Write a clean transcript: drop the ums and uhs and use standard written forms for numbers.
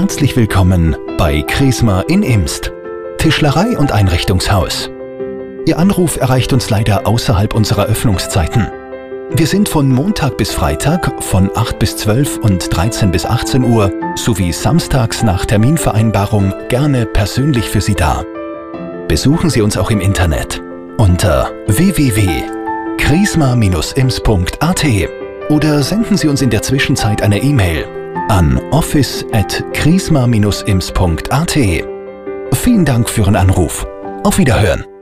Herzlich willkommen bei Chrisma in Imst, Tischlerei und Einrichtungshaus. Ihr Anruf erreicht uns leider außerhalb unserer Öffnungszeiten. Wir sind von Montag bis Freitag von 8 bis 12 und 13 bis 18 Uhr sowie samstags nach Terminvereinbarung gerne persönlich für Sie da. Besuchen Sie uns auch im Internet unter www.chrisma-ims.at oder senden Sie uns in der Zwischenzeit eine E-Mail an office@chrisma-ims.at. Vielen Dank für Ihren Anruf. Auf Wiederhören.